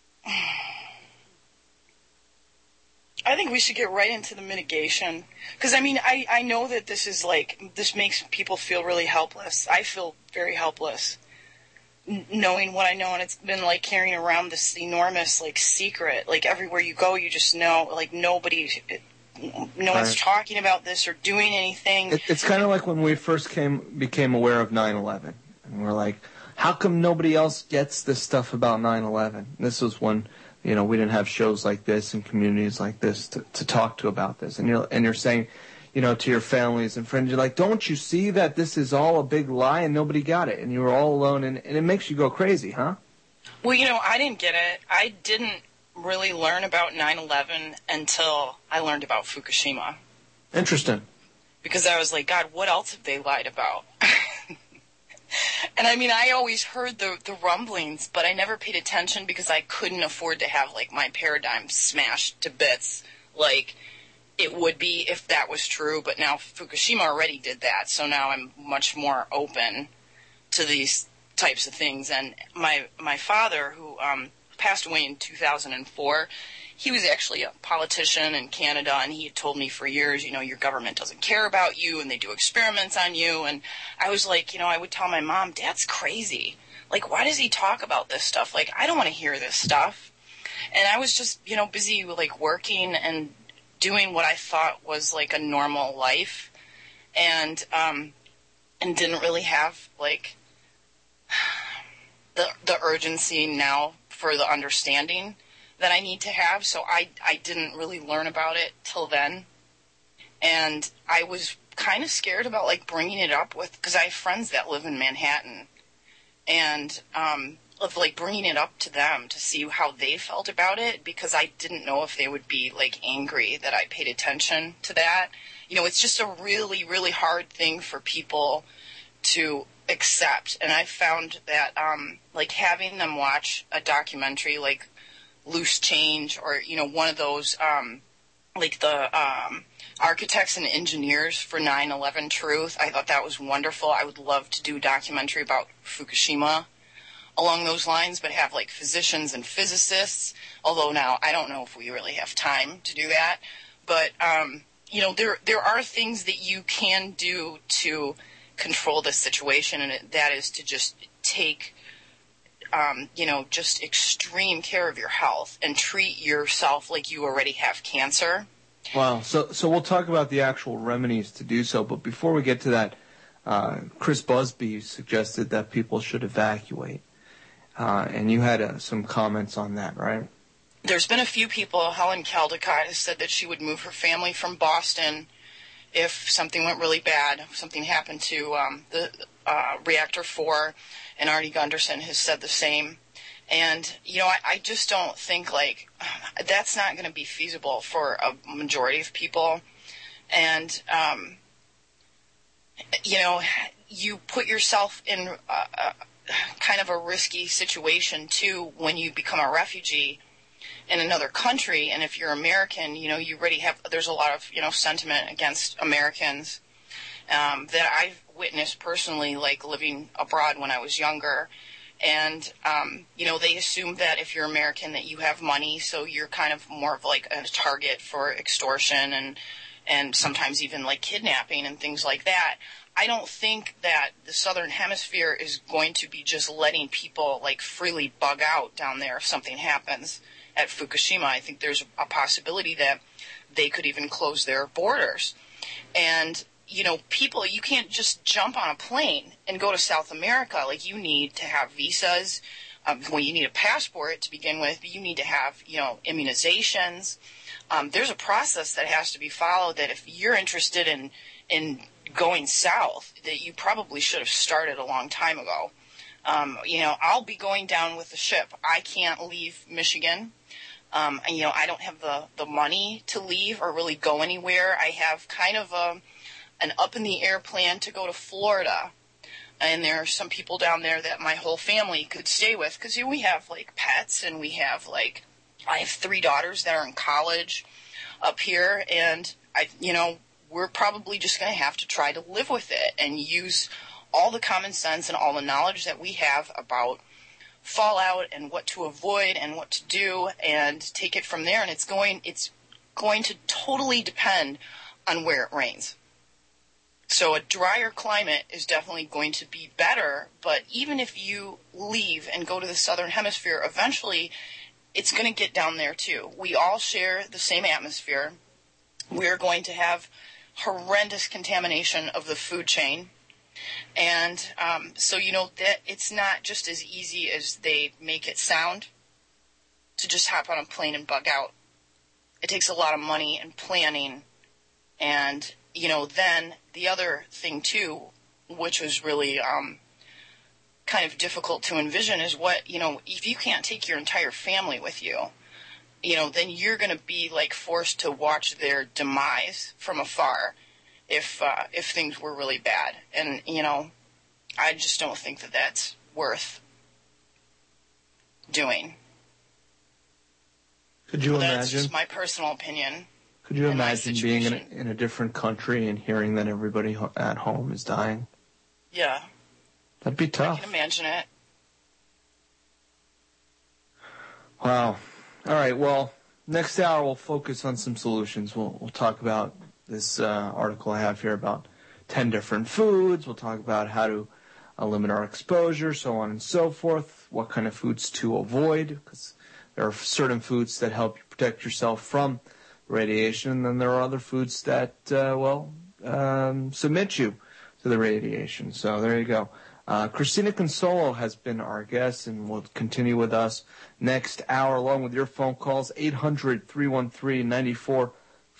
Speaker 8: I think we should get right into the mitigation. Because, I mean, I know that this makes people feel really helpless. I feel very helpless knowing what I know, and it's been like carrying around this enormous secret. Like everywhere you go, you just know, no one's talking about this or doing anything.
Speaker 7: It's kind of like when we first became aware of 9/11, and we're like, how come nobody else gets this stuff about 9/11? This was when we didn't have shows like this and communities like this to talk to about this, and you're saying, to your families and friends, you're like, don't you see that this is all a big lie and nobody got it, and you were all alone, and it makes you go crazy, huh?
Speaker 8: Well, I didn't get it. I didn't really learn about 9/11 until I learned about Fukushima.
Speaker 7: Interesting.
Speaker 8: Because I was like, God, what else have they lied about? And I mean, I always heard the rumblings, but I never paid attention because I couldn't afford to have my paradigm smashed to bits like it would be if that was true. But now Fukushima already did that, so now I'm much more open to these types of things. And my father, who passed away in 2004, he was actually a politician in Canada, and he had told me for years, your government doesn't care about you, and they do experiments on you. And I was like, I would tell my mom, Dad's crazy. Why does he talk about this stuff? I don't want to hear this stuff. And I was just, busy working and doing what I thought was a normal life, and didn't really have the urgency now for the understanding that I need to have. So I didn't really learn about it till then, and I was kind of scared about bringing it up because I have friends that live in Manhattan, and of bringing it up to them to see how they felt about it, because I didn't know if they would be angry that I paid attention to that. It's just a really, really hard thing for people to accept. And I found that having them watch a documentary like Loose Change, or one of those the architects and engineers for 9/11 Truth, I thought that was wonderful. I would love to do a documentary about Fukushima along those lines, but have physicians and physicists, although now I don't know if we really have time to do that. But there are things that you can do to control this situation, and that is to just take just extreme care of your health and treat yourself like you already have cancer.
Speaker 7: Wow. So we'll talk about the actual remedies to do so, but before we get to that, Chris Busby suggested that people should evacuate. And you had some comments on that, right?
Speaker 8: There's been a few people. Helen Caldicott has said that she would move her family from Boston if something went really bad, if something happened to the Reactor 4, and Artie Gunderson has said the same. And, I just don't think, that's not going to be feasible for a majority of people. And, you put yourself in kind of a risky situation, too, when you become a refugee in another country. And if you're American, you already have, there's a lot of, sentiment against Americans that I've witnessed personally, living abroad when I was younger. And, they assume that if you're American that you have money, so you're kind of more of a target for extortion and sometimes even kidnapping and things like that. I don't think that the Southern Hemisphere is going to be just letting people freely bug out down there if something happens at Fukushima. I think there's a possibility that they could even close their borders. And, people, you can't just jump on a plane and go to South America. You need to have visas. Well, you need a passport to begin with, but you need to have, immunizations. There's a process that has to be followed that if you're interested in going south, that you probably should have started a long time ago. I'll be going down with the ship. I can't leave Michigan. I don't have the money to leave or really go anywhere. I have kind of an up-in-the-air plan to go to Florida. And there are some people down there that my whole family could stay with because we have, pets, and we have, I have 3 daughters that are in college up here, and we're probably just going to have to try to live with it and use all the common sense and all the knowledge that we have about fallout and what to avoid and what to do and take it from there. And it's going to totally depend on where it rains. So a drier climate is definitely going to be better, but even if you leave and go to the southern hemisphere, eventually it's going to get down there too. We all share the same atmosphere. We're going to have horrendous contamination of the food chain. And so that it's not just as easy as they make it sound to just hop on a plane and bug out. It takes a lot of money and planning. And, then the other thing too, which was really kind of difficult to envision is if you can't take your entire family with you, then you're going to be forced to watch their demise from afar. If things were really bad. And, I just don't think that that's worth doing.
Speaker 7: Could you imagine?
Speaker 8: That's just my personal opinion.
Speaker 7: Could you imagine being in a different country and hearing that everybody at home is dying?
Speaker 8: Yeah.
Speaker 7: That'd be tough.
Speaker 8: I can imagine it.
Speaker 7: Wow. All right, well, next hour we'll focus on some solutions. We'll talk about this article I have here about 10 different foods. We'll talk about how to limit our exposure, so on and so forth, what kind of foods to avoid, because there are certain foods that help you protect yourself from radiation, and then there are other foods that, submit you to the radiation. So there you go. Christina Consolo has been our guest and will continue with us next hour along with your phone calls, 800-313-9443,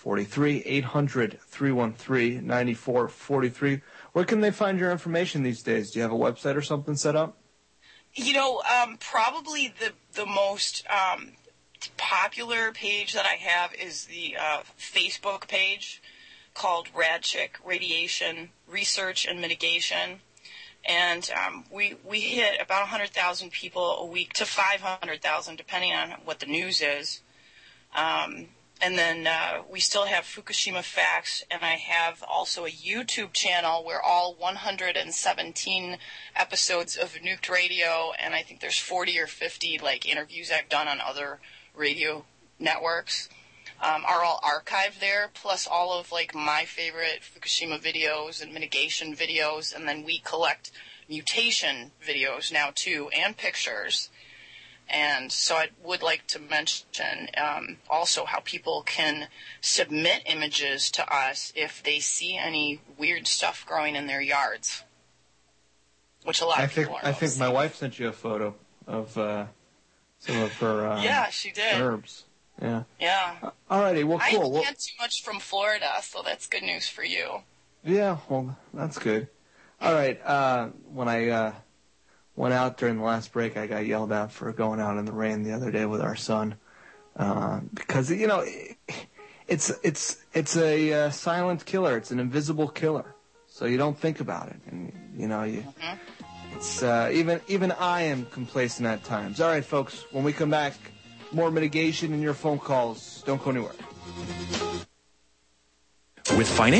Speaker 7: 800-313-9443. Where can they find your information these days? Do you have a website or something set up?
Speaker 8: Probably the most popular page that I have is the Facebook page called Radchick Radiation Research and Mitigation. And we hit about 100,000 people a week to 500,000, depending on what the news is. And then we still have Fukushima Facts, and I have also a YouTube channel where all 117 episodes of Nuked Radio, and I think there's 40 or 50 interviews I've done on other radio networks, are all archived there, plus all of my favorite Fukushima videos and mitigation videos, and then we collect mutation videos now too, and pictures. And so I would like to mention also how people can submit images to us if they see any weird stuff growing in their yards, which a lot of people are.
Speaker 7: I think my wife sent you a photo of some of her
Speaker 8: yeah, she did.
Speaker 7: herbs. Yeah.
Speaker 8: Yeah.
Speaker 7: Alrighty, well, cool.
Speaker 8: I can't too much from Florida, so that's good news for you.
Speaker 7: Yeah, well, that's good. All right, when I went out during the last break, I got yelled at for going out in the rain the other day with our son because it's a silent killer. It's an invisible killer, so you don't think about it, and it's even I am complacent at times. All right, folks, when we come back, more mitigation in your phone calls. Don't go anywhere.
Speaker 1: With financial